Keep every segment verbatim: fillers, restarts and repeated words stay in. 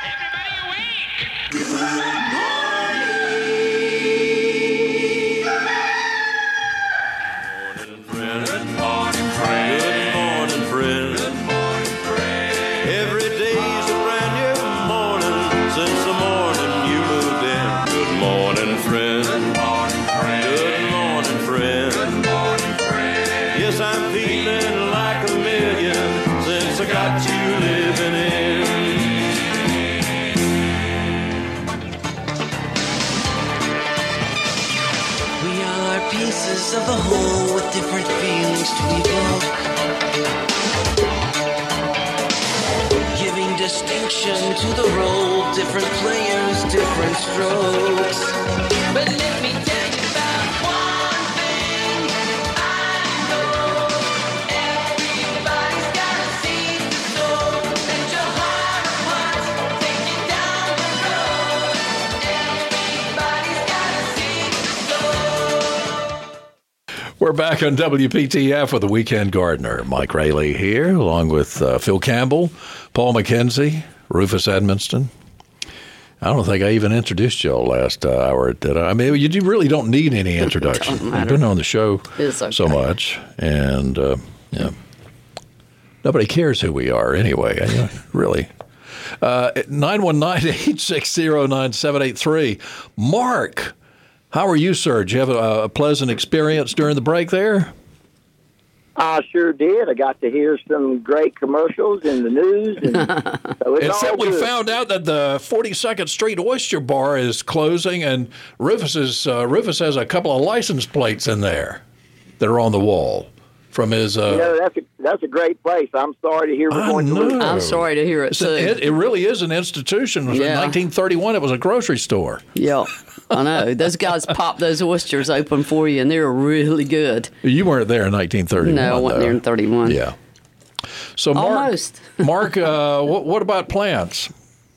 Of the whole with different feelings to evoke, giving distinction to the role, different players, different strokes. But let me tell you about one thing I know: everybody's got a seed to sow. Let your heart of hearts take you down the road. Everybody's got a seed to sow. We're back on W P T F with the Weekend Gardener. Mike Rayleigh here, along with uh, Phil Campbell, Paul McKenzie, Rufus Edmonston. I don't think I even introduced y'all last uh, hour, did I? I mean, you really don't need any introduction. You've been on the show okay. so much, and uh, yeah, nobody cares who we are anyway. I, uh, really. Uh, nine one nine, eight six zero, nine seven eight three. Mark. How are you, sir? Did you have a, a pleasant experience during the break there? I sure did. I got to hear some great commercials in the news. And so it's Except all we good. found out that the forty-second Street Oyster Bar is closing, and Rufus, is, uh, Rufus has a couple of license plates in there that are on the wall from his... Uh, you know, that's a, that's a great place. I'm sorry to hear we're I going to know. lose. I'm sorry to hear it, It's too. a- it, it really is an institution. In Yeah. nineteen thirty-one, it was a grocery store. Yeah, I know. Those guys pop those oysters open for you, and they're really good. You weren't there in nineteen thirty-one, No, I wasn't though. there in thirty-one. Yeah. So, Mark, Almost. Mark uh, what, what about plants?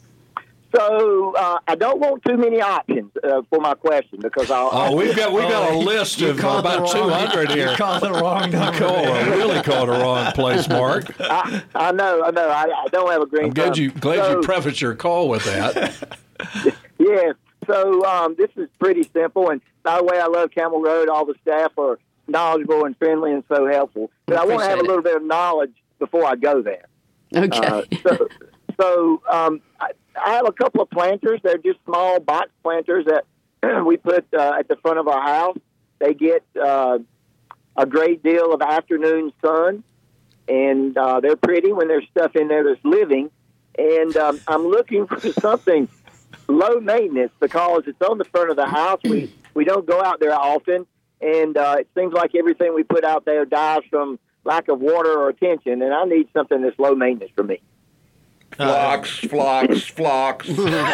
So uh, I don't want too many options uh, for my question because I'll. Oh, we've got we've got a Oh, you- list you of called the about wrong- two hundred here. You called the wrong number. Call, I really called the wrong place, Mark. I, I know, I know. I, I don't have a green I'm glad thumb. you glad so, you prefaced your call with that. Yes. So um, this is pretty simple. And by the way, I love Camel Road. All the staff are knowledgeable and friendly and so helpful. But I want to have a Appreciate it. little bit of knowledge before I go there. Okay. Uh, so so um, I, I have a couple of planters. They're just small box planters that we put uh, at the front of our house. They get uh, a great deal of afternoon sun, and uh, they're pretty when there's stuff in there that's living. And um, I'm looking for something low maintenance because it's on the front of the house. We we don't go out there often, and uh, it seems like everything we put out there dies from lack of water or attention, and I need something that's low maintenance for me. Phlox, phlox, phlox.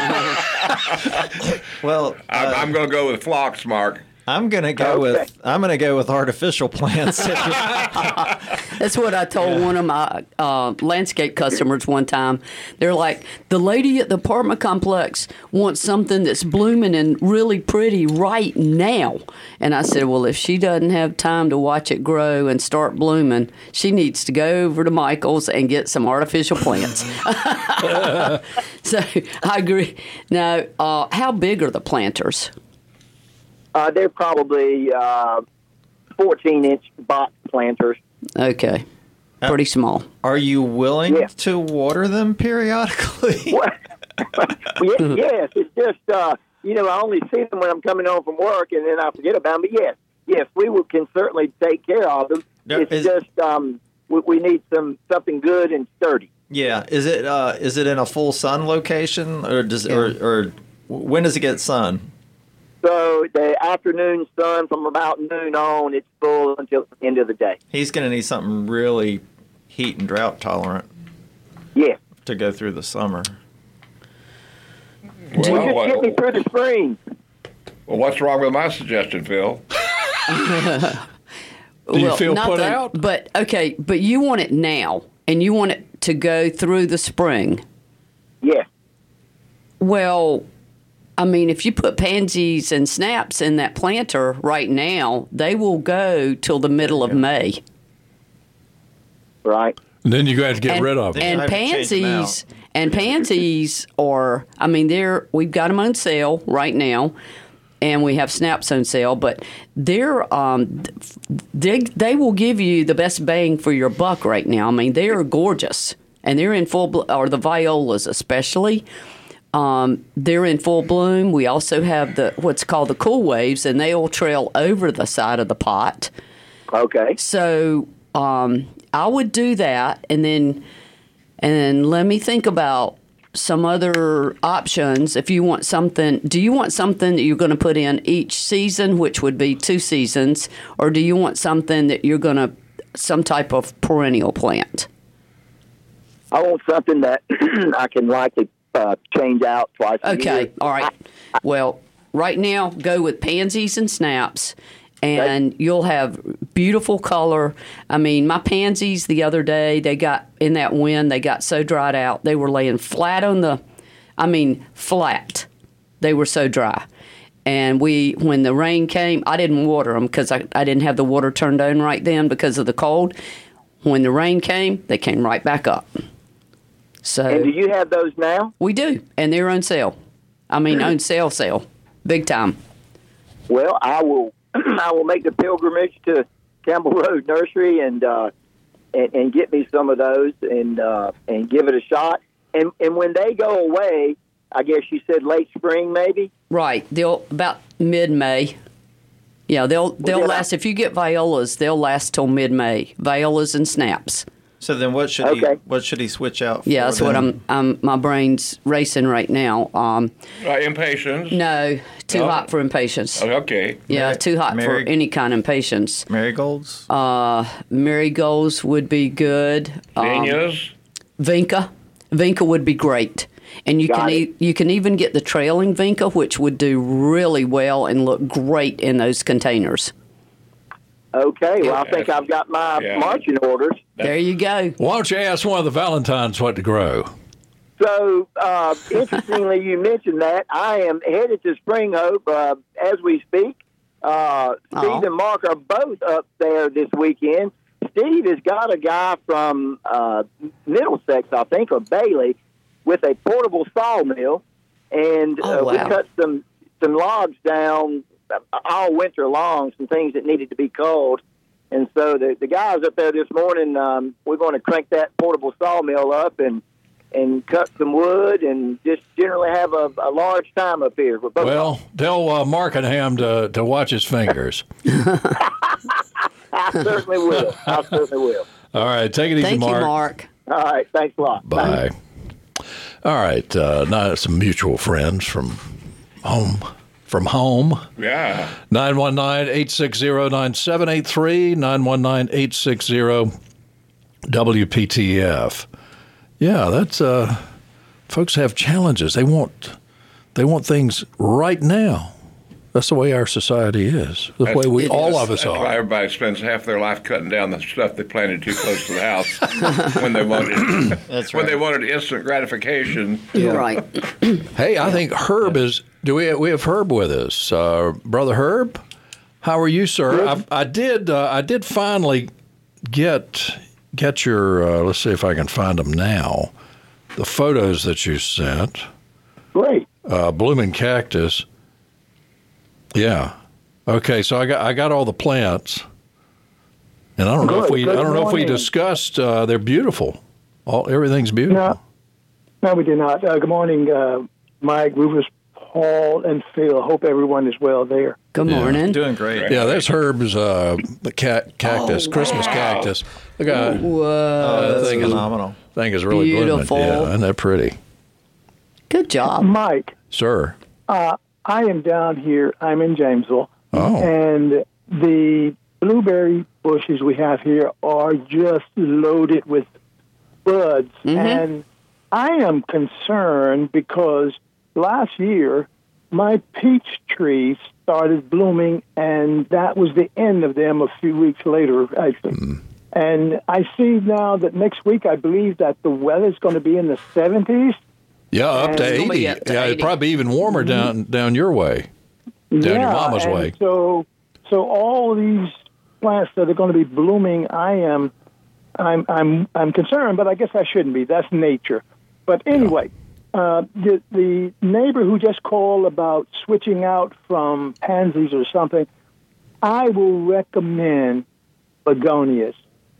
Well, I'm, uh, I'm going to go with phlox, Mark. I'm gonna go Okay. with I'm gonna go with artificial plants. That's what I told one of my uh, landscape customers one time. They're like, the lady at the apartment complex wants something that's blooming and really pretty right now. And I said, well, if she doesn't have time to watch it grow and start blooming, she needs to go over to Michael's and get some artificial plants. So I agree. Now, uh, how big are the planters? Uh, they're probably uh, fourteen-inch box planters. Okay. Pretty small. Are you willing Yeah. to water them periodically? Well, ye- yes, it's just, uh, you know, I only see them when I'm coming home from work, and then I forget about them. But yes, yes, we will, can certainly take care of them. No, it's is- just um, we, we need some something good and sturdy. Yeah. Is it uh, is it in a full sun location, or does or, or when does it get sun? So the afternoon sun from about noon on, it's full until the end of the day. He's gonna need something really heat and drought tolerant Yes. to go through the summer. Well, just what- get me through the spring. well, what's wrong with my suggestion, Phil? Do you feel not put the- out? But okay, but you want it now, and you want it to go through the spring. Yes. Well, I mean, if you put pansies and snaps in that planter right now, they will go till the middle of May. Right. And then you have to get and, rid of it. Then you And have to change them pansies And pansies are, I mean, they're we've got them on sale right now, and we have snaps on sale. But they're um, they they will give you the best bang for your buck right now. I mean, they are gorgeous, and they're in full blo- or the violas especially. Um, they're in full bloom. We also have the what's called the cool waves, and they'll trail over the side of the pot. Okay. So um, I would do that, and then and let me think about some other options. If you want something, do you want something that you're going to put in each season, which would be two seasons, or do you want something that you're going to some type of perennial plant? I want something that I can likely uh, change out twice a year. Okay, all right. Well, right now, go with pansies and snaps, and you'll have beautiful color. I mean, my pansies the other day, they got, in that wind, they got so dried out. They were laying flat on the, I mean, flat. They were so dry. And we, when the rain came, I didn't water them because I, I didn't have the water turned on right then because of the cold. When the rain came, they came right back up. So And do you have those now? we do, and they're on sale. I mean, on sale, sale, big time. Well, I will. I will make the pilgrimage to Campbell Road Nursery and uh, and, and get me some of those and uh, and give it a shot. And and when they go away, I guess you said late spring, maybe. Right, they'll about mid-May. Yeah, they'll they'll yeah. last. If you get violas, they'll last till mid-May. Violas and snaps. So then, what should he? Okay. What should he switch out? For Yeah, that's what then? I'm. I'm. My brain's racing right now. Um, Uh, impatience. no, too No? hot for impatience. Okay. Yeah, Mary- too hot Mary- for any kind of impatience. Marigolds. Uh, marigolds would be good. Um, Zinnias. Vinca, Vinca would be great, and you Got can it. e- you can even get the trailing Vinca, which would do really well and look great in those containers. Okay. Well, I Yeah. think I've got my Yeah. marching orders. There you go. Why don't you ask one of the Valentines what to grow? So, uh, interestingly, you mentioned that. I am headed to Spring Hope uh, as we speak. Uh, Steve Aw. and Mark are both up there this weekend. Steve has got a guy from uh, Middlesex, I think, or Bailey, with a portable sawmill. And uh, Oh, we wow. cut some, some logs down all winter long, some things that needed to be culled. And so the, the guys up there this morning, um, we're going to crank that portable sawmill up and and cut some wood and just generally have a, a large time up here. We're both- Well, tell uh, Markenham to, to watch his fingers. I certainly will. I certainly will. All right, take it easy, Thank Mark. you, Mark. All right. Thanks a lot. Bye. All right, uh, now some mutual friends from home. From home. Yeah. nine one nine, eight six zero, nine seven eight three, nine one nine, eight six zero, W P T F. Yeah, that's uh, folks have challenges. They want they want things right now. That's the way our society is. The way we It all is. of us That's why are. everybody spends half their life cutting down the stuff they planted too close to the house when they wanted That's when right. they wanted instant gratification. You're right. Hey, I think Herb is. Do we we have Herb with us, uh, brother Herb? How are you, sir? I, I did. Uh, I did finally get get your. Uh, let's see if I can find them now. The photos that you sent. Great. Uh, blooming cactus. Yeah. Okay. So I got I got all the plants, and I don't know if Good. we Good I don't know if we morning. discussed. Uh, they're beautiful. All everything's beautiful. No, no, we did not. Uh, good morning, uh, Mike, Rufus, Paul, and Phil. Hope everyone is well there. Good Yeah. morning. Doing great. Yeah, that's Herb's uh, the cat cactus, Oh, Christmas wow. cactus. Look at Whoa. Oh, that's thing is- phenomenal. thing is really Beautiful. blooming. Yeah, isn't that pretty, Good job. Mike, sir? uh, I am down here. I'm in Jamesville, Oh, and the blueberry bushes we have here are just loaded with buds. And I am concerned because last year my peach trees started blooming, and that was the end of them a few weeks later, actually. And I see now that next week, I believe that the weather's going to be in the seventies. yeah, up to It's gonna be eighty. up to Yeah, it'd eighty. probably be even warmer down down your way, down your mama's and way. So, so all these plants that are going to be blooming, I am, I'm, I'm, I'm concerned, but I guess I shouldn't be. That's nature. But anyway, uh, the, the neighbor who just called about switching out from pansies or something, I will recommend begonias.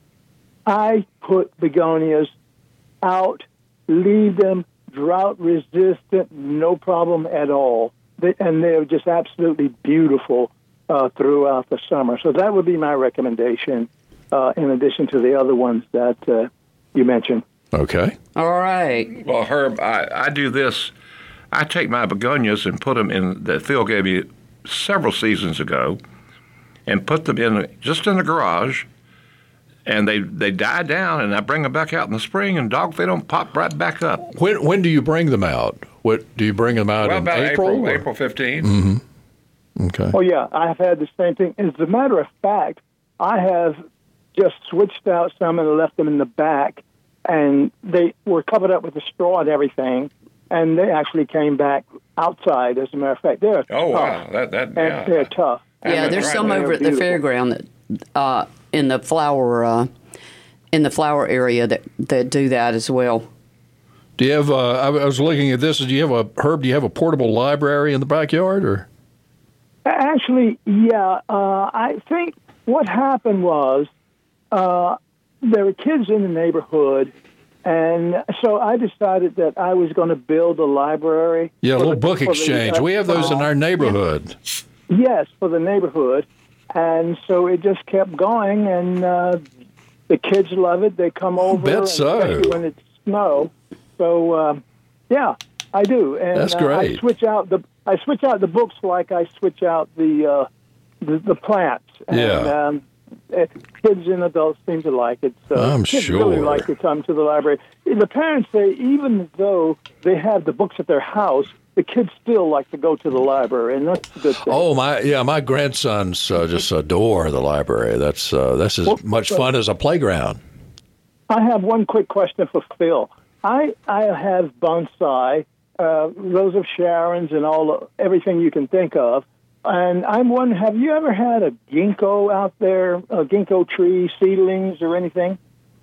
I put begonias out, leave them drought resistant, no problem at all. They, and they're just absolutely beautiful uh, throughout the summer. So that would be my recommendation, uh, in addition to the other ones that uh, you mentioned. Okay. All right. Well, Herb, I, I do this. I take my begonias and put them in that Phil gave me several seasons ago, and put them in just in the garage, and they, they die down, and I bring them back out in the spring, and dog, they don't pop right back up. When when do you bring them out? What do you bring them out Well, in about April? April, or- April fifteenth. Mm-hmm. Okay. Oh, yeah, I have had the same thing. As a matter of fact, I have just switched out some and left them in the back, and they were covered up with the straw and everything, and they actually came back outside, as a matter of fact. They're Oh, tough. wow. That, that, And yeah. they're tough. Yeah, that's there's right. some They're over at the beautiful. fairground that uh, in the flower uh, in the flower area that, that do that as well. Do you have? Uh, I I was looking at this. Do you have a Herb? Do you have a portable library in the backyard, or? Actually, yeah. Uh, I think what happened was uh, there were kids in the neighborhood, and so I decided that I was going to build a library. Yeah, a for little the- book for the, exchange. uh, We have those in our neighborhood. Yes, for the neighborhood. And so it just kept going, and uh, the kids love it. They come over, bet and so. especially when it's snow. So, uh, yeah, I do. And That's uh, great. I switch out the I switch out the books like I switch out the uh, the, the plants. And, Yeah. Um, eh, kids and adults seem to like it. So I'm kids really sure. like to come to the library. The parents say even though they have the books at their house, the kids still like to go to the library, and that's a good thing. Oh my, yeah, my grandsons uh, just adore the library. That's uh, that's as Well, much so- fun as a playground. I have one quick question for Phil. I I have bonsai, uh, Rose of Sharon's, and all everything you can think of. And I'm wondering, have you ever had a ginkgo out there, a ginkgo tree, seedlings, or anything?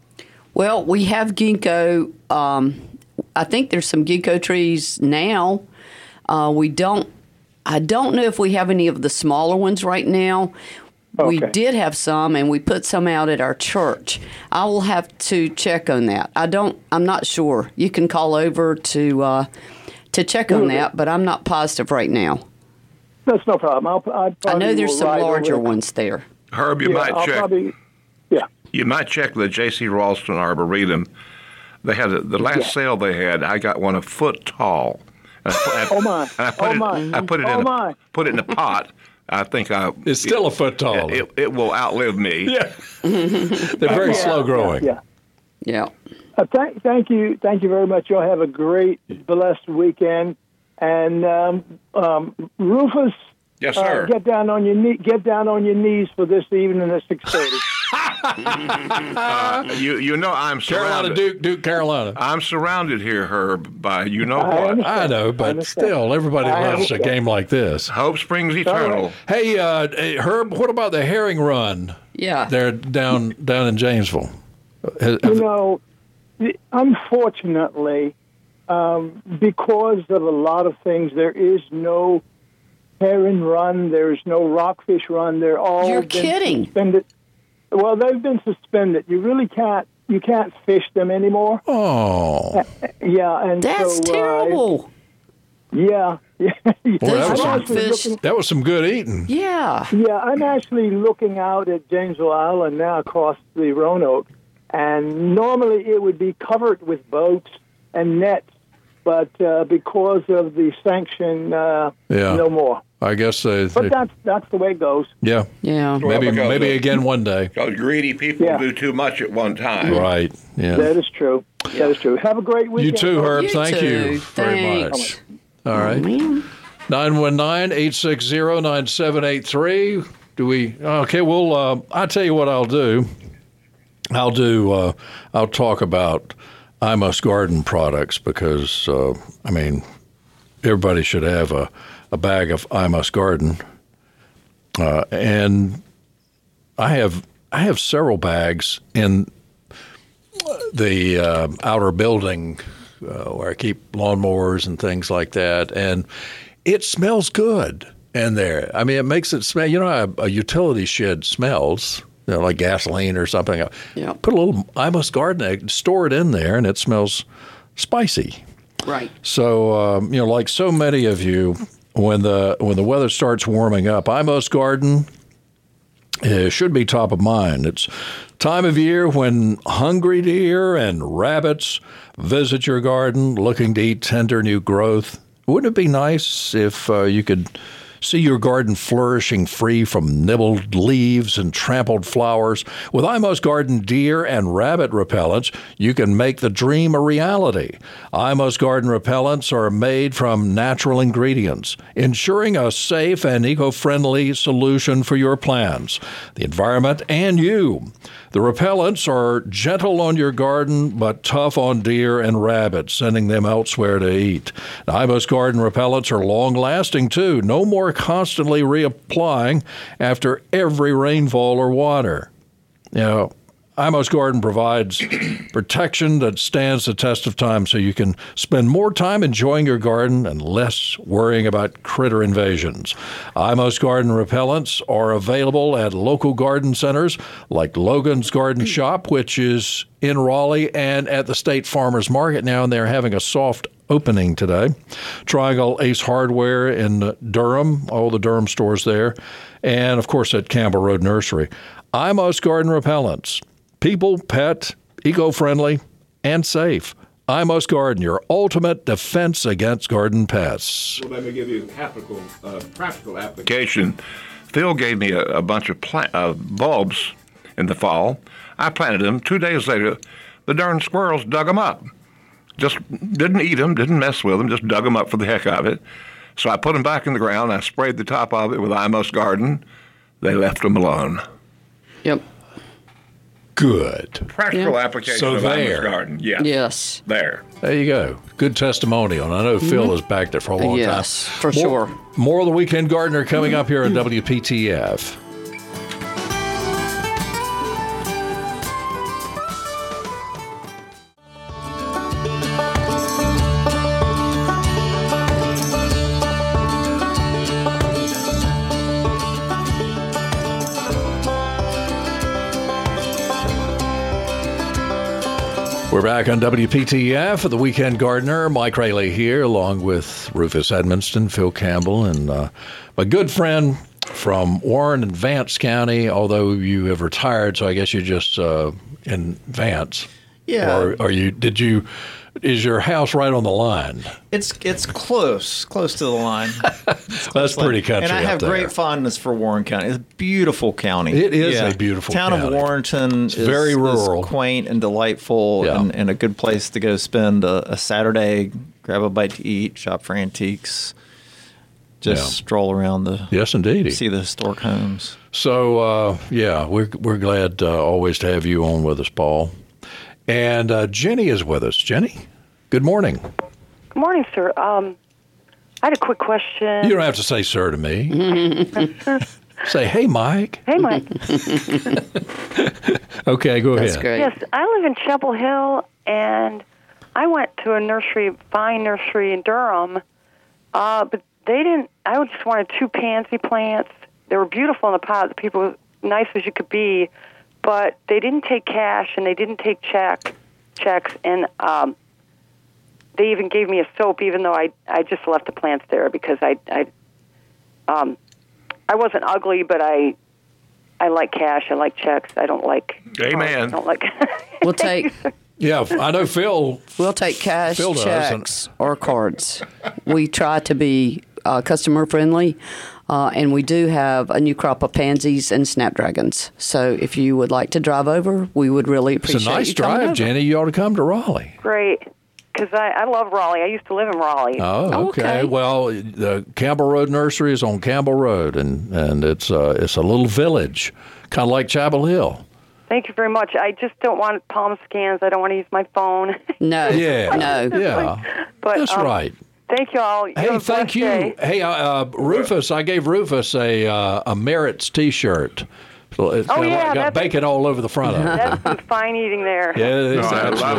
Well, we have ginkgo. Um, I think there's some ginkgo trees now. Uh, we don't. I don't know if we have any of the smaller ones right now. We Okay. did have some, and we put some out at our church. I will have to check on that. I don't. I'm not sure. You can call over to uh, to check on Okay. that, but I'm not positive right now. That's no problem. I'll, I, I probably know there's will some ride over larger there. ones there. Herb, you Yeah, might I'll check. probably, yeah. You might check the J C Ralston Arboretum. They had a, the last Yeah. sale they had. I got one a foot tall. And I, Oh, my. And I put Oh, it. my. I put it Oh, in. A, my. put it in a pot. I think I. It's still a foot tall. It, it, it will outlive me. Yeah, they're very Yeah, slow growing. Yeah. Yeah. Uh, thank, thank you, thank you very much. You'll have a great, blessed weekend. And um, um, Rufus, Yes, uh, sir. get down on your knee, get down on your knees for this evening at six thirty. Uh, you you know I'm Carolina, surrounded. Duke, Duke, Carolina. I'm surrounded here, Herb, by you know I what. understand. I know, I but understand. still, everybody I loves a understand. game like this. Hope springs eternal. Hey, uh, hey, Herb, what about the herring run Yeah. there down down in Janesville? Have- You know, the- unfortunately, um, because of a lot of things, there is no herring run. There's no rockfish run. They're all You're been kidding. suspended. Well, they've been suspended. You really can't. You can't fish them anymore. Oh, Yeah, and That's so, uh, terrible. yeah, yeah. Boy, that Those was I'm some- actually rockfish. looking- that was some good eating. Yeah. Yeah, I'm actually looking out at Janesville Island now across the Roanoke, and normally it would be covered with boats and nets, but uh, because of the sanction, uh, Yeah. no more. I guess they, But they- that's that's the way it goes. yeah, Yeah. maybe because maybe of- again one day. Because greedy people Yeah. do too much at one time. Right. Yeah. That is true. That is true. Have a great You weekend. too, Herb. You Thank too. you very Thanks. much. All right. Man. nine one nine, eight six zero, nine seven eight three. Do we? Okay, well, uh, I'll tell you what I'll do. I'll do, uh, I'll talk about I Must Garden products because, uh, I mean, everybody should have a, a bag of I Must Garden. Uh, and I have I have several bags in the uh, outer building uh, where I keep lawnmowers and things like that, and it smells good in there. I mean, it makes it smell. You know, a, a utility shed smells, you know, like gasoline or something. Yeah. Put a little I Must Garden egg, store it in there, and it smells spicy. Right. So, um, you know, like so many of you, when the when the weather starts warming up, I Must Garden uh, should be top of mind. It's time of year when hungry deer and rabbits visit your garden looking to eat tender new growth. Wouldn't it be nice if uh, you could see your garden flourishing free from nibbled leaves and trampled flowers? With I Must Garden deer and rabbit repellents, you can make the dream a reality. I Must Garden repellents are made from natural ingredients, ensuring a safe and eco-friendly solution for your plants, the environment, and you. The repellents are gentle on your garden, but tough on deer and rabbits, sending them elsewhere to eat. I Must Garden repellents are long-lasting, too. No more constantly reapplying after every rainfall or water. You know, I Must Garden provides protection that stands the test of time, so you can spend more time enjoying your garden and less worrying about critter invasions. I Must Garden repellents are available at local garden centers like Logan's Garden Shop, which is in Raleigh, and at the State Farmers Market now, and they're having a soft opening today. Triangle Ace Hardware in Durham, all the Durham stores there, and, of course, at Campbell Road Nursery. I Must Garden repellents. People, pet, eco-friendly, and safe. I Must Garden, your ultimate defense against garden pests. Well, let me give you a practical, uh, practical application. Phil gave me a, a bunch of plant, uh, bulbs in the fall. I planted them. Two days later, the darn squirrels dug them up. Just didn't eat them, didn't mess with them, just dug them up for the heck of it. So I put them back in the ground. I sprayed the top of it with I Must Garden. They left them alone. Yep. Good. Practical Yeah. application So of I Must there. Garden. Yes. Yes. There. There you go. Good testimonial. And I know Phil has backed it for a long Yes, time. for More- sure. More of the Weekend Gardener coming up here on W P T F. We're back on W P T F, the Weekend Gardener. Mike Rayleigh here, along with Rufus Edmonston, Phil Campbell, and uh, my good friend from Warren and Vance County, although you have retired, so I guess you're just uh, in Vance. Yeah. Or are you, did you, is your house right on the line? It's it's close, close to the line. That's pretty country And I have up there. great fondness for Warren County. It's a beautiful county. It is a beautiful town county. of Warrenton. Is, very rural. is quaint and delightful, Yeah. and, and a good place to go spend a, a Saturday, grab a bite to eat, shop for antiques, just Yeah. stroll around the Yes, indeed. see the historic homes. So, uh, yeah, we're, we're glad uh, always to have you on with us, Paul. And uh, Jenny is with us. Jenny, good morning. Good morning, sir. Um, I had a quick question. You don't have to say sir to me. Say, hey, Mike. Hey, Mike. Okay, go That's ahead. great. Yes, I live in Chapel Hill, and I went to a nursery, Vine Nursery in Durham, uh, but they didn't. I just wanted two pansy plants. They were beautiful in the pot. The people were nice as you could be, but they didn't take cash and they didn't take check checks, and um, they even gave me a soap, even though I I just left the plants there because I I um I wasn't ugly, but I I like cash. I like checks. I don't like. Amen. I don't like. We'll take Yeah, I know Phil. we'll take cash, Phil does, checks, or cards. We try to be uh, customer friendly, uh, and we do have a new crop of pansies and snapdragons. So if you would like to drive over, we would really appreciate It's a nice you coming drive, over. Jenny. You ought to come to Raleigh. Great, because I, I love Raleigh. I used to live in Raleigh. Oh, okay. Okay. Well, the Campbell Road Nursery is on Campbell Road, and, and it's, uh, it's a little village, kind of like Chapel Hill. Thank you very much. I just don't want palm scans. I don't want to use my phone. No, Yeah. no. Yeah, but that's um, right. Thank you all. You have Hey, a thank blessed you. day. Hey, uh, uh, Rufus, I gave Rufus a uh, a Merritt's T-shirt. So it's Oh, got, yeah, got that's- bacon all over the front of it. That's some fine eating there. Yeah, it is, No, I love absolutely. it.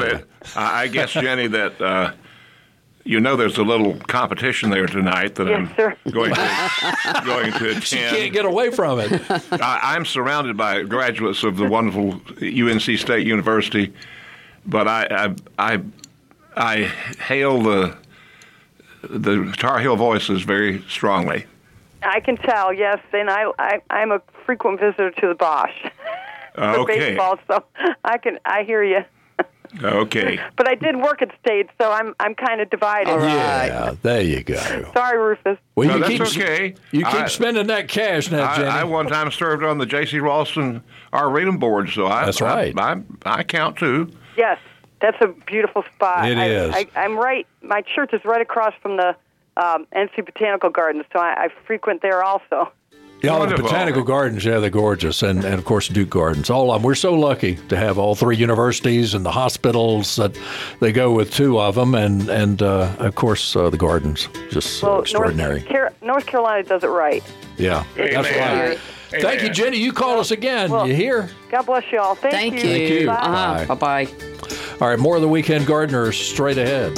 I, I guess, Jenny, that uh, you know there's a little competition there tonight that Yes, I'm sir. going to going to attend. She can't get away from it. I, I'm surrounded by graduates of the wonderful U N C State University, but I I I, I hail the the Tar Heel voices very strongly. I can tell, yes, and I, I I'm a frequent visitor to the Bosch for Okay. baseball, so I can I hear you. Okay. But I did work at State, so I'm I'm kind of divided. All right. Yeah, there you go. Sorry, Rufus. Well, No, you that's keep, okay. You keep I- spending that cash now, Jenny. I, I one time served on the J C Ralston Arboretum board, so I That's right. I, I, I count too. Yes, that's a beautiful spot. It I, is. I, I'm right. My church is right across from the um, N C Botanical Gardens, so I, I frequent there also. Yeah, all the Wonderful. botanical gardens, yeah, they're gorgeous. And, and of course, Duke Gardens. All of them. We're so lucky to have all three universities and the hospitals that they go with two of them. And, and uh, of course, uh, the gardens. Just uh, Well, extraordinary. North, Car- North Carolina does it right. Yeah, that's Amen. right. Thank you, Jenny. You call us again. Well, you hear? God bless you all. Thank, Thank you. Thank you. Bye. Uh-huh. Bye. Bye-bye. All right, more of the Weekend Gardeners straight ahead.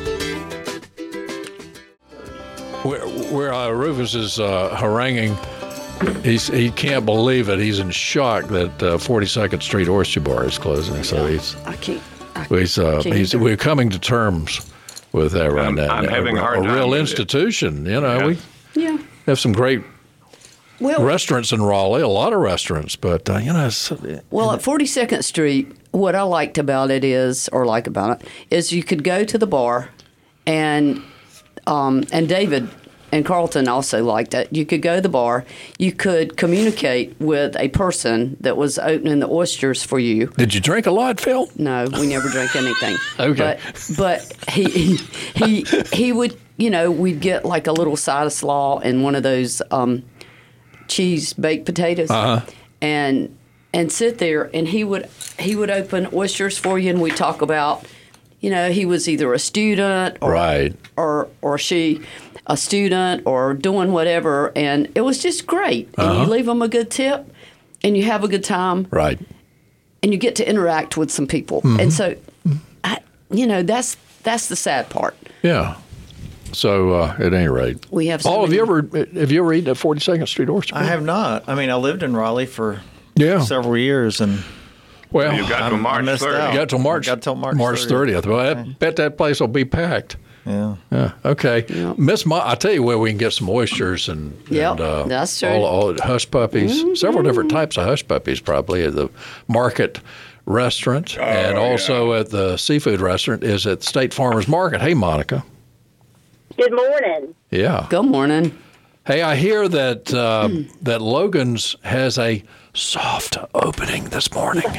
Where, where uh, Rufus is uh, haranguing, he's, he can't believe it. He's in shock that uh, forty-second Street Oyster Bar is closing. So he's I can't. I he's, uh, can't he's do it. we're coming to terms with that right I'm- now. I'm having a hard time real with it. institution. You know, Yeah. we Yeah. have some great Well, restaurants in Raleigh, a lot of restaurants, but uh, you know, it's, Well, at forty-second Street, what I liked about it is, or like about it, is you could go to the bar, and um, and David and Carlton also liked it. You could go to the bar, you could communicate with a person that was opening the oysters for you. did you drink a lot, Phil? No, we never drank anything. Okay. But but he he he would, you know, we'd get like a little side of slaw and one of those um, cheese baked potatoes, Uh-huh. and and sit there, and he would he would open oysters for you, and we'd talk about, you know, he was either a student or Right. or or she a student or doing whatever, and it was just great. And Uh-huh. you leave them a good tip, and you have a good time, Right. and you get to interact with some people. Mm-hmm. And so, I, you know, that's that's the sad part. Yeah. So uh, at any rate, We have so Paul, have you many- ever have you ever eaten at forty-second Street Oyster Bar? I have not. I mean, I lived in Raleigh for Yeah. several years, and Well, You got I'm- to I March missed thirtieth. out. you got till March. Got till March March thirtieth. Well, I Okay. bet that place will be packed. yeah. Yeah. Okay. Miss, Ma- I tell you where we can get some oysters and, Yep, and uh, that's true. all, all hush puppies. Several different types of hush puppies, probably at the Market Restaurant, and also at the seafood restaurant is at State Farmers Market. Hey, Monica. Good morning. Yeah. Good morning. Hey, I hear that uh, that Logan's has a soft opening this morning.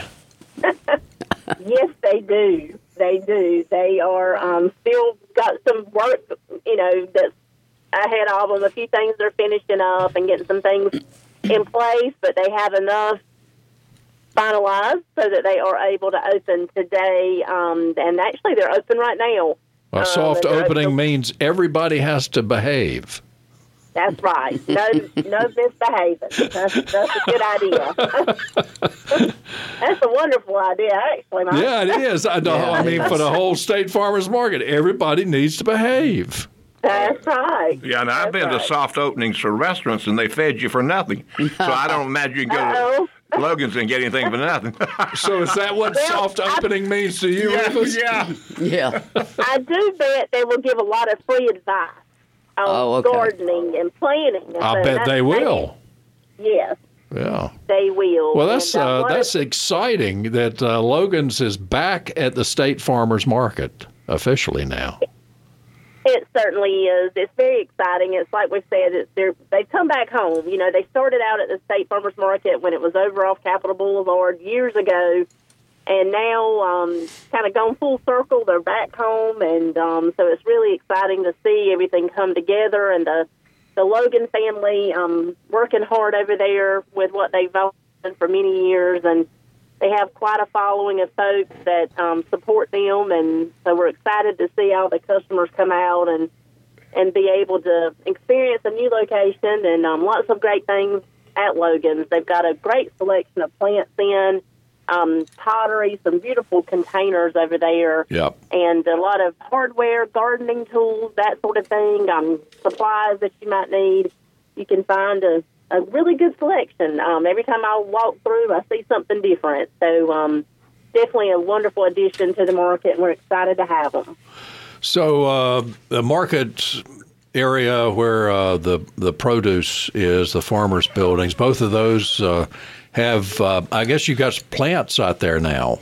Yes, they do. They do. They are um, still got some work, you know, that's ahead of them. A few things they're finishing up and getting some things in place, but they have enough finalized so that they are able to open today. Um, and actually, they're open right now. A Um, soft and they're opening open- means everybody has to behave. That's right. No, no misbehaving. That's, that's a good idea. That's a wonderful idea, actually. Mike. Yeah, it is. I, know, I mean, for the whole State Farmers Market, everybody needs to behave. That's right. Yeah, and I've That's been to right. soft openings for restaurants, and they fed you for nothing. So I don't imagine you can go Uh-oh. to Logan's and get anything for nothing. So is that what Well, soft I- opening means to you, Rufus? yeah. Yeah. I do bet they will give a lot of free advice on Oh, okay. gardening and planting. And I so bet that's- they will. Yes, Yeah. they will. Well, that's And, uh, one of- that's exciting that uh, Logan's is back at the State Farmers Market officially now. It certainly is. It's very exciting. It's like we said, it's, they're, they've come back home. You know, they started out at the State Farmers Market when it was over off Capitol Boulevard years ago, and now um, kind of gone full circle. They're back home, and um, so it's really exciting to see everything come together, and the, the Logan family um, working hard over there with what they've done for many years, and they have quite a following of folks that um, support them, and so we're excited to see all the customers come out and and be able to experience a new location and um, lots of great things at Logan's. They've got a great selection of plants in. um, pottery, some beautiful containers over there, Yep. and a lot of hardware, gardening tools, that sort of thing, um, supplies that you might need. You can find a, a really good selection. Um, every time I walk through, I see something different. So um, definitely a wonderful addition to the market, and we're excited to have them. So uh, the market area where uh, the the produce is, the farmers' buildings, both of those uh, have, uh, I guess you got plants out there now.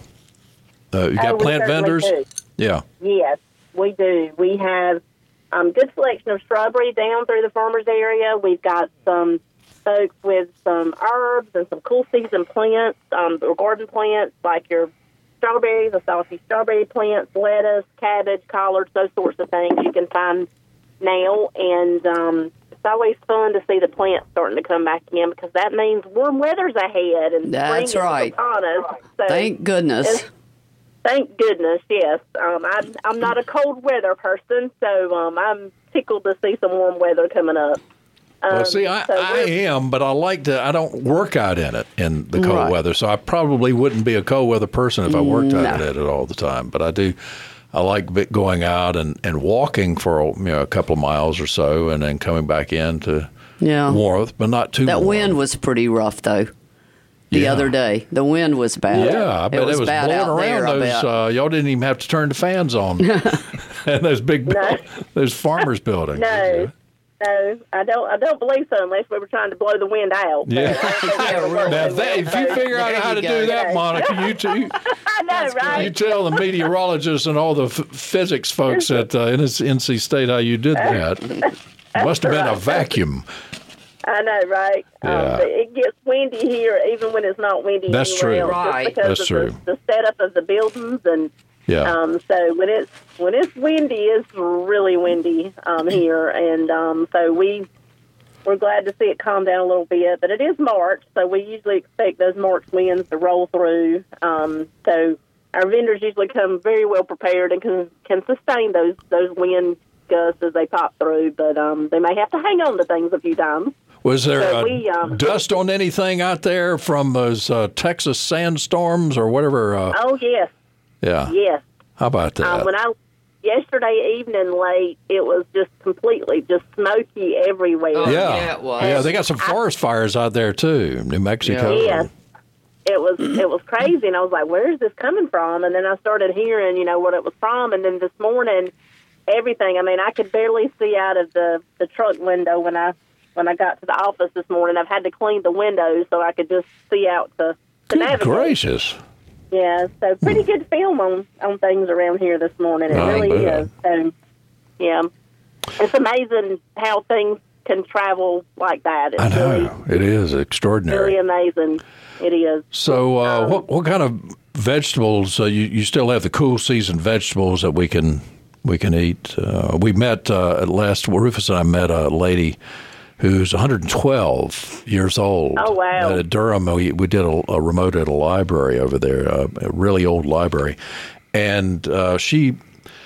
Uh, you got Oh, we plant certainly vendors? do. Yeah. Yes, we do. We have um, good selection of shrubbery down through the farmers area. We've got some folks with some herbs and some cool season plants, um, or garden plants like your strawberries, the salty strawberry plants, lettuce, cabbage, collards, those sorts of things you can find now. And um, it's always fun to see the plants starting to come back in, because that means warm weather's ahead and That's spring right. is upon us. So Thank goodness. it's- Thank goodness, yes. Um, I'm, I'm not a cold weather person, so um, I'm tickled to see some warm weather coming up. Um, Well, see, I, so I we're- am, but I like to. I don't work out in it in the cold Right. weather, so I probably wouldn't be a cold weather person if I worked out No. in it all the time. But I do. I like bit- going out and, and walking for you know a couple of miles or so, and then coming back in to Yeah. warmth, but not too. That warm. wind was pretty rough, though. The Yeah. other day, the wind was bad. Yeah, I bet it was, bad blowing out around there, I those. bet. Uh, y'all didn't even have to turn the fans on, and those big, No. those farmers' buildings. No, no, I don't. I don't believe so, unless we were trying to blow the wind out. But Yeah. I don't think we ever Yeah, were. Now, that, if you figure out There how you to go. do that, Monica, you two, I know, right? you tell the meteorologists and all the f- physics folks at uh, N C State how you did that. Must have been a vacuum. I know, right? Yeah. Um, but it gets windy here, even when it's not windy. That's anywhere true. else, just Right. because That's of true. The, the setup of the buildings, and Yeah. um, so when it's when it's windy, it's really windy um, here, and um, so we we're glad to see it calm down a little bit. But it is March, so we usually expect those March winds to roll through. Um, so our vendors usually come very well prepared and can can sustain those those wind gusts as they pop through. But um, they may have to hang on to things a few times. Was there So uh, we, um, dust on anything out there from those uh, Texas sandstorms or whatever? Uh, Oh yes, yeah. yes. How about that? Um, when I yesterday evening late, it was just completely just smoky everywhere. Oh, yeah. yeah, it was. Yeah, they got some forest fires out there too, New Mexico. Yes. It was it was crazy, and I was like, "Where is this coming from?" And then I started hearing, you know, what it was from. And then this morning, everything. I mean, I could barely see out of the, the truck window when I when I got to the office this morning. I've had to clean the windows so I could just see out to, to Good navigate. gracious. Yeah, so pretty good film on, on things around here this morning. It I really bet. is. So, yeah, it's amazing how things can travel like that. It's I know. really, It is extraordinary. really amazing. It is. So, uh, Um, what what kind of vegetables? Uh, you you still have the cool season vegetables that we can we can eat. Uh, we met uh, at last. Rufus and I met a lady who's one hundred twelve years old. Oh, wow. At Durham, we we did a, a remote at a library over there, uh, a really old library, and uh, she.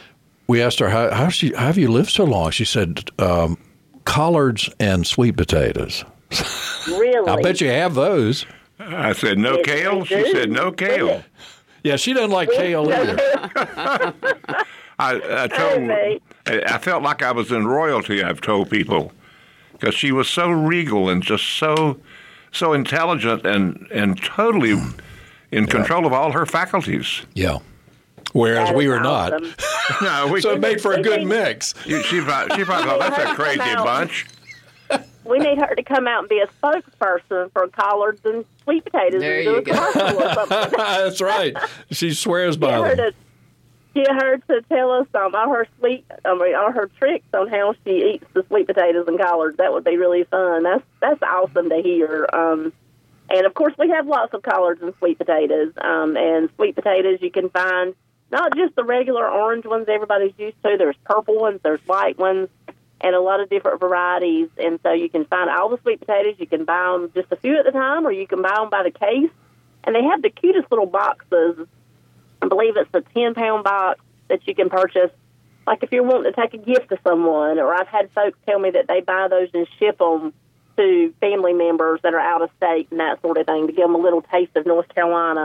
We asked her how how she how have you lived so long? She said um, collards and sweet potatoes. Really? I bet you have those. I said, no Yes, kale? they She do. said, no kale. Yeah, she doesn't like kale either. I, I told, Okay. I I felt like I was in royalty, I've told people, because she was so regal and just so so intelligent and, and totally in control of all her faculties. Yeah. Whereas That we is were not. awesome. No, we, So it made for a good mix. you- she, probably, she probably thought, that's a crazy bunch. We need her to come out and be a spokesperson for collards and sweet potatoes There and do you a go. commercial or something. That's right. She swears Get by her them. to get her to tell us um, all her sweet, I mean, all her tricks on how she eats the sweet potatoes and collards. That would be really fun. That's that's awesome to hear. Um, and of course, we have lots of collards and sweet potatoes. Um, and sweet potatoes, you can find not just the regular orange ones everybody's used to. There's purple ones, there's white ones, and a lot of different varieties. And so you can find all the sweet potatoes. You can buy them just a few at a time, or you can buy them by the case. And they have the cutest little boxes. I believe it's a ten-pound box that you can purchase, like if you're wanting to take a gift to someone, or I've had folks tell me that they buy those and ship them to family members that are out of state and that sort of thing, to give them a little taste of North Carolina.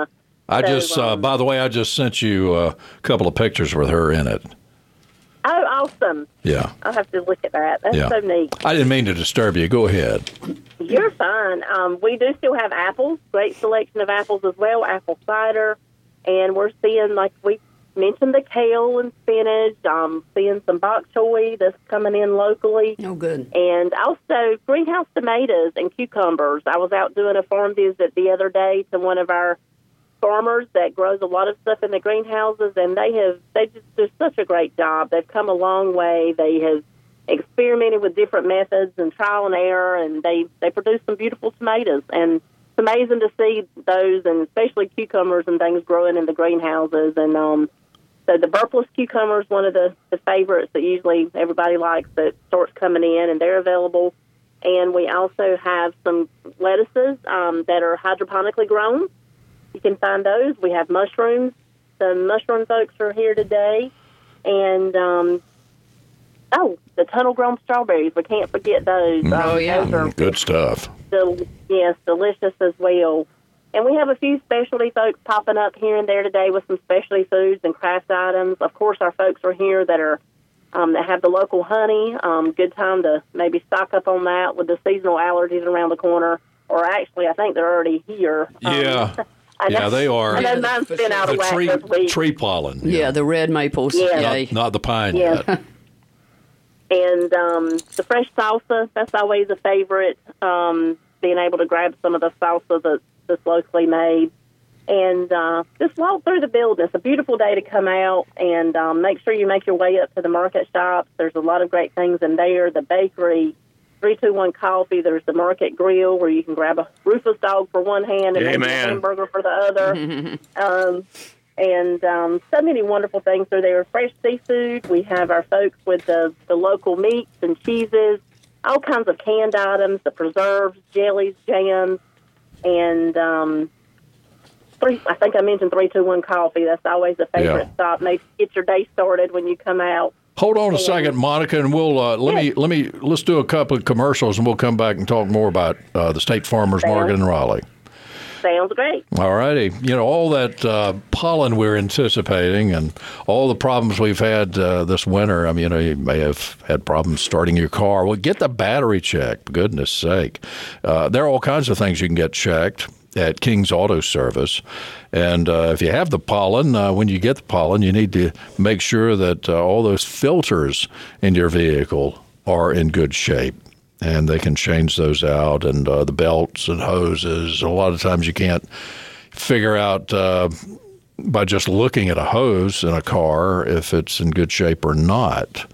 I So, just, uh, um, by the way, I just sent you a couple of pictures with her in it. Oh, awesome. Yeah. I'll have to look at that. That's Yeah. so neat. I didn't mean to disturb you. Go ahead. You're fine. Um, we do still have apples, great selection of apples as well, apple cider. And we're seeing, like we mentioned, the kale and spinach, um, seeing some bok choy that's coming in locally. Oh, good. And also greenhouse tomatoes and cucumbers. I was out doing a farm visit the other day to one of our farmers that grows a lot of stuff in the greenhouses, and they have they just do such a great job. They've come a long way. They have experimented with different methods and trial and error, and they they produce some beautiful tomatoes. And it's amazing to see those, and especially cucumbers and things growing in the greenhouses. And um, so the Burpless cucumber is one of the, the favorites that usually everybody likes that starts coming in, and they're available. And we also have some lettuces um, that are hydroponically grown. You can find those. We have mushrooms. The mushroom folks are here today. And, um, oh, the tunnel-grown strawberries. We can't forget those. Oh, Um, yeah. Those are Good stuff. del- yes, delicious as well. And we have a few specialty folks popping up here and there today with some specialty foods and craft items. Of course, our folks are here that are um, that have the local honey. Um, good time to maybe stock up on that with the seasonal allergies around the corner. Or actually, I think they're already here. Um, Yeah. I know, Yeah, they are. I know Yeah, mine's for been sure. out The of whack tree, this week. tree pollen. Yeah, the red maples. Yeah. Yay. Not, not the pine Yeah. yet. And um, the fresh salsa, that's always a favorite, um, being able to grab some of the salsa that's, that's locally made. And uh, just walk through the building. It's a beautiful day to come out, and um, make sure you make your way up to the market shops. There's a lot of great things in there. The bakery, three two one Coffee. There's the Market Grill where you can grab a Rufus dog for one hand and Yeah, maybe a man. hamburger for the other. um, and um, so many wonderful things are there. Fresh seafood. We have our folks with the, the local meats and cheeses, all kinds of canned items, the preserves, jellies, jams, and um, three. I think I mentioned three two one Coffee. That's always a favorite Yeah. stop. Maybe get your day started when you come out. Hold on a second, Monica, and we'll uh, let me Yeah. let me let's do a couple of commercials, and we'll come back and talk more about uh, the State Farmers Market in Raleigh. Sounds great. All righty. You know, all that uh, pollen we're anticipating and all the problems we've had uh, this winter. I mean, you know, you may have had problems starting your car. Well, get the battery checked, for goodness sake. Uh, there are all kinds of things you can get checked at King's Auto Service. And uh, if you have the pollen, uh, when you get the pollen, you need to make sure that uh, all those filters in your vehicle are in good shape. And they can change those out, and uh, the belts and hoses. A lot of times you can't figure out uh, by just looking at a hose in a car if it's in good shape or not.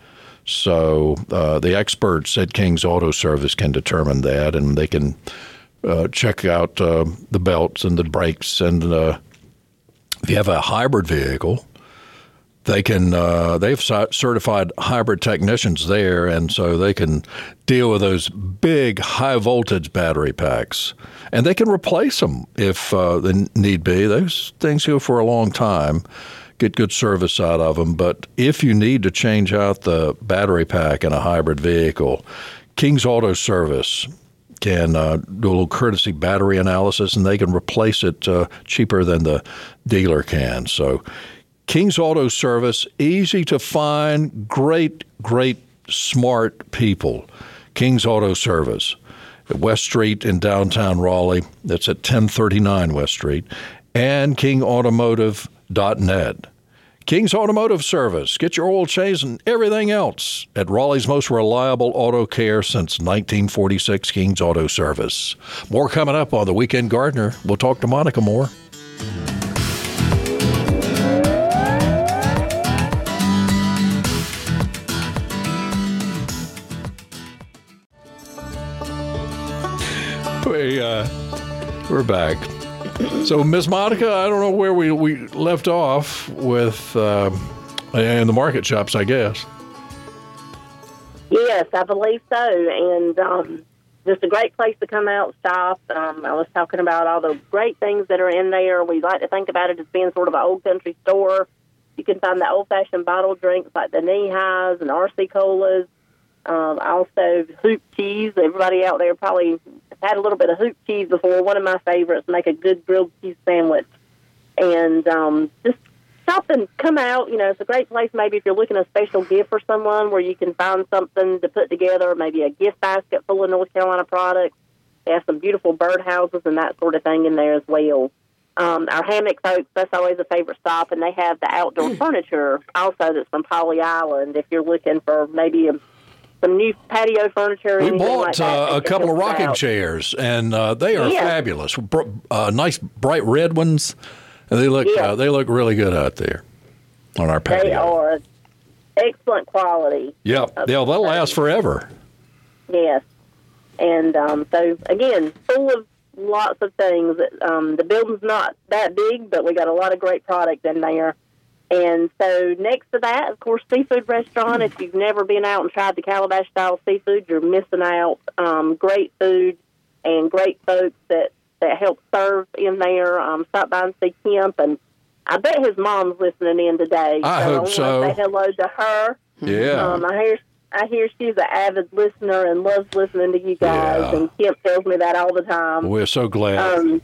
So uh, the experts at King's Auto Service can determine that, and they can uh, check out uh, the belts and the brakes. And uh, if you have a hybrid vehicle, They can. Uh, they've certified hybrid technicians there, and so they can deal with those big, high voltage battery packs, and they can replace them if uh, they need be. Those things go for a long time. Get good service out of them. But if you need to change out the battery pack in a hybrid vehicle, King's Auto Service can uh, do a little courtesy battery analysis, and they can replace it uh, cheaper than the dealer can. So King's Auto Service, easy to find, great, great, smart people. King's Auto Service at West Street in downtown Raleigh. That's at ten thirty-nine West Street. And king automotive dot net. King's Automotive Service. Get your oil change and everything else at Raleigh's most reliable auto care since nineteen forty-six, King's Auto Service. More coming up on The Weekend Gardener. We'll talk to Monica more. We, uh, we're back. So, Miss Monica, I don't know where we, we left off with uh, in the market shops, I guess. Yes, I believe so. And um, just a great place to come out and shop. Um, I was talking about all the great things that are in there. We like to think about it as being sort of an old country store. You can find the old-fashioned bottled drinks like the knee-highs and R C Colas. Um, also, hoop cheese. Everybody out there probably had a little bit of hoop cheese before. One of my favorites, make a good grilled cheese sandwich. and um, just stop and come out. You know, it's a great place maybe if you're looking at a special gift for someone where you can find something to put together, maybe a gift basket full of North Carolina products. They have some beautiful birdhouses and that sort of thing in there as well. Um, our hammock folks, that's always a favorite stop, and they have the outdoor furniture also that's from Polly Island if you're looking for maybe a, some new patio furniture. We anything bought like that, uh, a couple of rocking out. chairs, and uh, they are Yeah. fabulous. Br- uh, nice, bright red ones. And they look Yeah. uh, they look really good out there on our patio. They are excellent quality. Yep. Yeah, they'll last forever. Yes. And um, so, again, full of lots of things. Um, the building's not that big, but we got a lot of great product in there. And so next to that, of course, seafood restaurant. If you've never been out and tried the Calabash-style seafood, you're missing out. Um, great food and great folks that, that help serve in there. Um, stop by and see Kemp. And I bet his mom's listening in today. I so hope I want so. to say hello to her. Yeah. Um, I hear I hear she's an avid listener and loves listening to you guys, Yeah. and Kemp tells me that all the time. We're so glad. Um,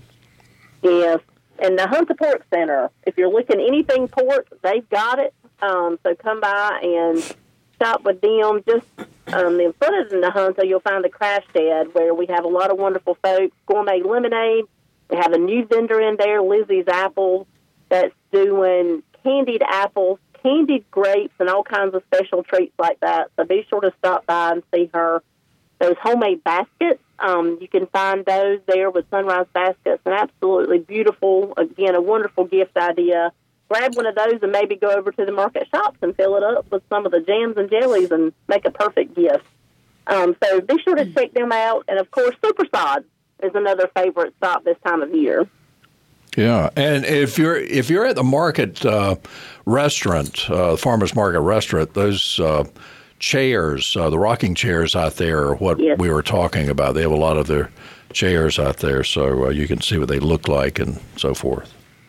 yes, and the Hunter Pork Center. If you're looking anything pork, they've got it. Um, so come by and shop with them. Just um, in front of the Hunter, you'll find the Crash Dad, where we have a lot of wonderful folks. Gourmet lemonade. We have a new vendor in there, Lizzie's Apple, that's doing candied apples, candied grapes, and all kinds of special treats like that. So be sure to stop by and see her. Those homemade baskets, um, you can find those there with Sunrise Baskets, and absolutely beautiful. Again, a wonderful gift idea. Grab one of those and maybe go over to the market shops and fill it up with some of the jams and jellies and make a perfect gift. Um, so be sure to check them out. And, of course, Super Sod is another favorite stop this time of year. Yeah, and if you're if you're at the market uh, restaurant, uh, the farmers market restaurant, those uh, chairs, uh, the rocking chairs out there, are what Yes. we were talking about. They have a lot of their chairs out there, so uh, you can see what they look like and so forth.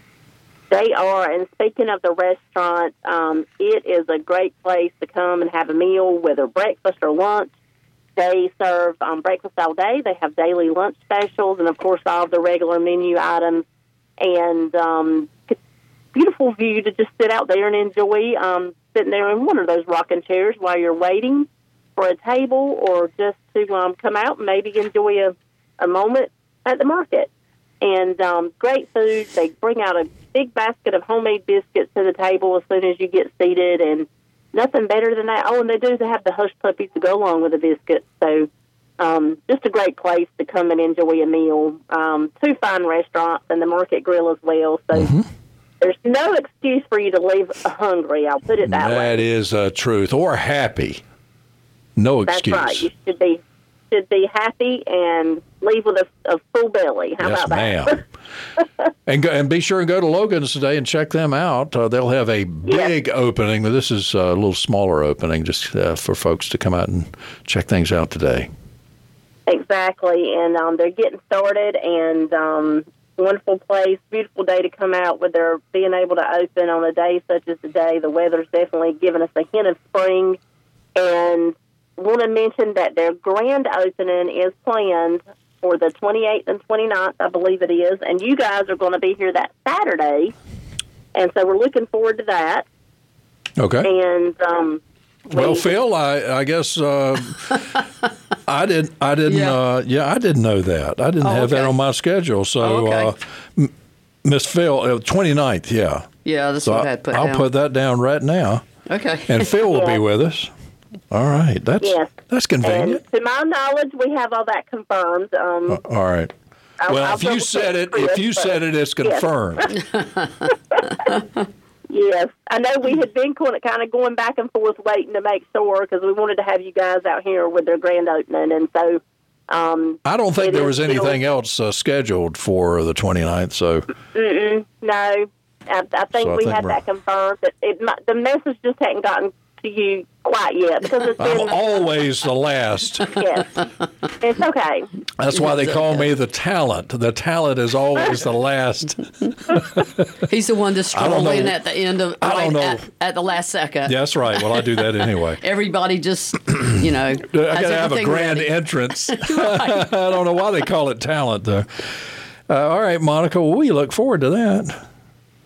They are, and speaking of the restaurant, um, it is a great place to come and have a meal, whether breakfast or lunch. They serve um, breakfast all day. They have daily lunch specials, and, of course, all of the regular menu items. And um, beautiful view to just sit out there and enjoy um, sitting there in one of those rocking chairs while you're waiting for a table, or just to um, come out and maybe enjoy a, a moment at the market. And um, great food. They bring out a big basket of homemade biscuits to the table as soon as you get seated, and nothing better than that. Oh, and they do they have the hush puppies to go along with the biscuits. So um, just a great place to come and enjoy a meal. Um, two fine restaurants and the Market Grill as well. So mm-hmm. there's no excuse for you to leave hungry. I'll put it that, that way. That is uh, truth, or happy. No excuse. That's right. You should be should be happy and leave with a, a full belly. How yes, about that? ma'am. and go, and be sure and go to Logan's today and check them out. Uh, they'll have a big yes. opening. This is a little smaller opening, just uh, for folks to come out and check things out today. Exactly, and um, they're getting started, and um, wonderful place, beautiful day to come out with their being able to open on a day such as today. The weather's definitely giving us a hint of spring, and want to mention that their grand opening is planned for the twenty-eighth and twenty-ninth, I believe it is, and you guys are going to be here that Saturday, and so we're looking forward to that. Okay. And um, well, we, Phil, I, I guess uh, I didn't. I didn't. Yeah. Uh, yeah, I didn't know that. I didn't oh, have okay. that on my schedule. So, oh, okay. uh, Miss Phil, uh, twenty-ninth, yeah. Yeah, that's so what I had put I'll down. put that down right now. Okay. And Phil will yeah. be with us. All right, that's yes. that's convenient. And to my knowledge, we have all that confirmed. Um, uh, all right. I'll, well, I'll if you said it, Chris, if you said it, it's confirmed. Yes. Yes, I know we had been kind of going back and forth waiting to make sure because we wanted to have you guys out here with their grand opening, and so. Um, I don't think there was still, anything else uh, scheduled for the twenty-ninth, so. Mm-mm, no, I, I think so we I think had that confirmed. But it, it, the message just hadn't gotten to you quite yet because it's been. I'm always the last. Yes, it's okay. That's why they call me the talent. The talent is always the last. He's the one that's strolling at the end of. I right don't know. At, at the last second. Yeah, that's right. Well, I do that anyway. Everybody just, you know. I gotta have a grand ready. entrance. I don't know why they call it talent though. Uh, all right, Monica. Well, we look forward to that.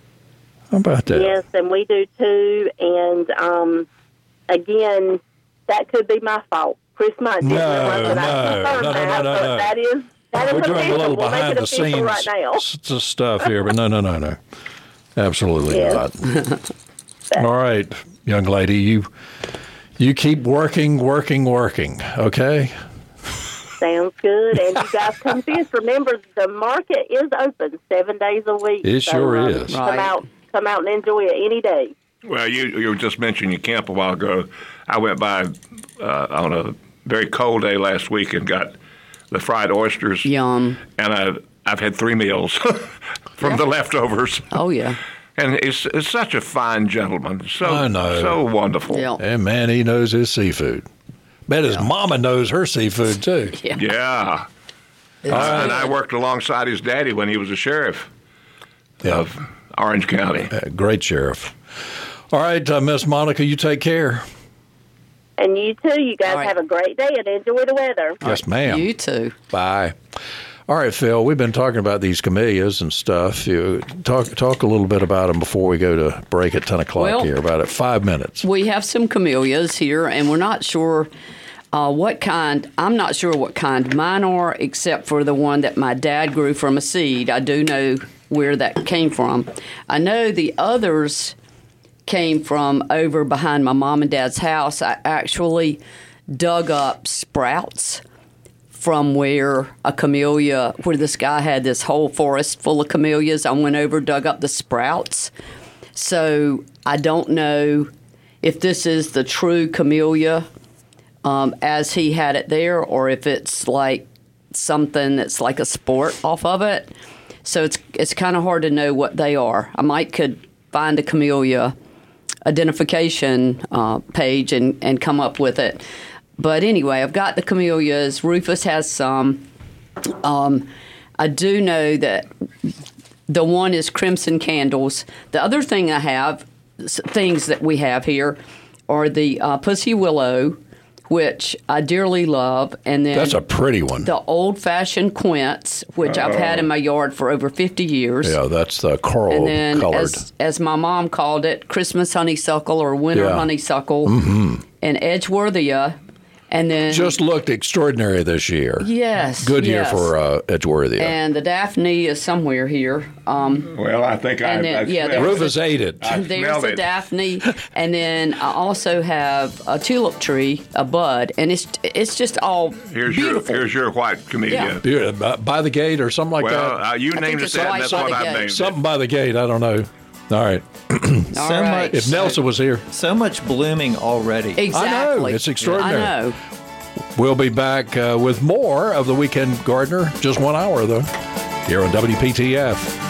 How about that? Yes, and we do too. And um, again, that could be my fault. Chris might No, that no, I no, confirm no, no, that, no, but no. That is that is We're doing a official. little We'll make behind it the official scenes right now. s- stuff here, but no, no, no, no. Absolutely Yes. not. All right, young lady, you you keep working, working, working, okay? Sounds good. And you guys come see us. Remember, the market is open seven days a week. It sure um, is. Come Right. out, come out and enjoy it any day. Well, you you were just mentioning your camp a while ago. I went by uh, on a very cold day last week and got the fried oysters. Yum. And I've, I've had three meals from Yeah. the leftovers. Oh, yeah. And he's, he's such a fine gentleman. So, I know. so wonderful. Yeah. And man, he knows his seafood. Bet his mama knows her seafood too. Yeah. Yeah. It's Uh, and good. I worked alongside his daddy when he was a sheriff Yeah. of Orange County. Uh, great sheriff. All right, uh, Miss Monica, you take care. And you too. You guys All right. have a great day and enjoy the weather. Yes, ma'am. You too. Bye. All right, Phil. We've been talking about these camellias and stuff. You talk talk a little bit about them before we go to break at ten o'clock Well- here. About it, five minutes. We have some camellias here, and we're not sure uh, what kind. I'm not sure what kind mine are, except for the one that my dad grew from a seed. I do know where that came from. I know the others came from over behind my mom and dad's house. I actually dug up sprouts from where a camellia, where this guy had this whole forest full of camellias. I went over, dug up the sprouts. So I don't know if this is the true camellia um, as he had it there, or if it's like something that's like a sport off of it. So it's it's kind of hard to know what they are. I might could find a camellia identification uh, page and, and come up with it. But anyway, I've got the camellias. Rufus has some. Um, I do know that the one is Crimson Candles. The other thing I have, s- things that we have here, are the uh, Pussy Willow, which I dearly love, and then That's a pretty one. the old-fashioned Quince, which I've had in my yard for over fifty years. Yeah, that's the coral And then, colored. as, as my mom called it, Christmas honeysuckle or winter Yeah. honeysuckle, and Edgeworthia, and then Just looked extraordinary this year. yes, Good year yes. for uh, Edgeworthia. And the Daphne is somewhere here. Um, Well, I think I, And then- I yeah, smelled there- it. Rufus ate it. I There's smelled the it. Daphne, and then I also have a tulip tree, a bud, and it's it's just all Here's beautiful. your here's your white camellia. Beautiful. By- By the gate or something like Well, that. uh, you I think named it it's that. right And that's by what the I gate. named Something by the gate. I don't know. All right. All so right. much. If Nelson was here, So much blooming already. Exactly. It's extraordinary. I know. we'll be back uh, with more of the Weekend Gardener. Just one hour, though, here on W P T F.